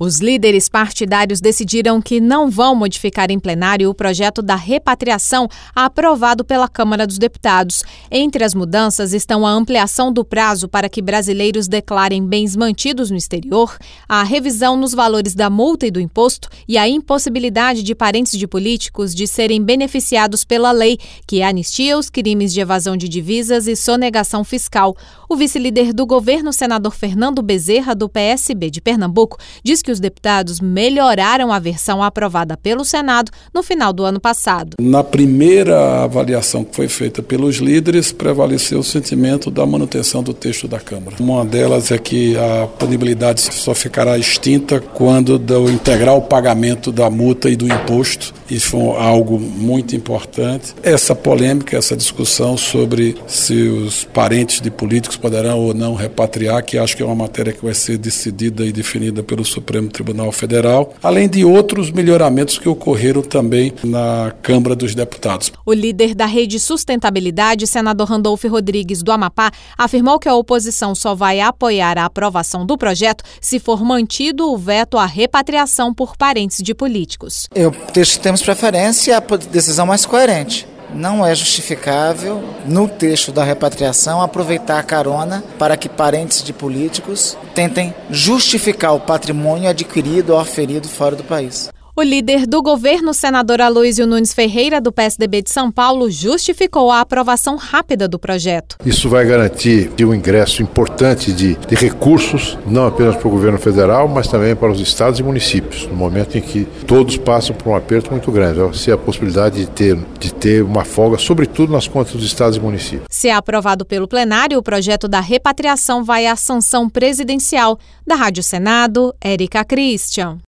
Os líderes partidários decidiram que não vão modificar em plenário o projeto da repatriação aprovado pela Câmara dos Deputados. Entre as mudanças estão a ampliação do prazo para que brasileiros declarem bens mantidos no exterior, a revisão nos valores da multa e do imposto e a impossibilidade de parentes de políticos de serem beneficiados pela lei, que anistia os crimes de evasão de divisas e sonegação fiscal. O vice-líder do governo, senador Fernando Bezerra, do PSB de Pernambuco, diz que os deputados melhoraram a versão aprovada pelo Senado no final do ano passado. Na primeira avaliação que foi feita pelos líderes, prevaleceu o sentimento da manutenção do texto da Câmara. Uma delas é que a punibilidade só ficará extinta quando do integral pagamento da multa e do imposto. Isso foi algo muito importante. Essa polêmica, essa discussão sobre se os parentes de políticos poderão ou não repatriar, que acho que é uma matéria que vai ser decidida e definida pelo Supremo Tribunal Federal, além de outros melhoramentos que ocorreram também na Câmara dos Deputados. O líder da Rede Sustentabilidade, senador Randolfo Rodrigues, do Amapá, afirmou que a oposição só vai apoiar a aprovação do projeto se for mantido o veto à repatriação por parentes de políticos. Temos preferência à decisão mais coerente. Não é justificável, no texto da repatriação, aproveitar a carona para que parentes de políticos tentem justificar o patrimônio adquirido ou aferido fora do país. O líder do governo, senador Aloysio Nunes Ferreira, do PSDB de São Paulo, justificou a aprovação rápida do projeto. Isso vai garantir um ingresso importante de recursos, não apenas para o governo federal, mas também para os estados e municípios, no momento em que todos passam por um aperto muito grande. Vai ser a possibilidade de ter uma folga, sobretudo nas contas dos estados e municípios. Se é aprovado pelo plenário, o projeto da repatriação vai à sanção presidencial. Da Rádio Senado, Érica Christian.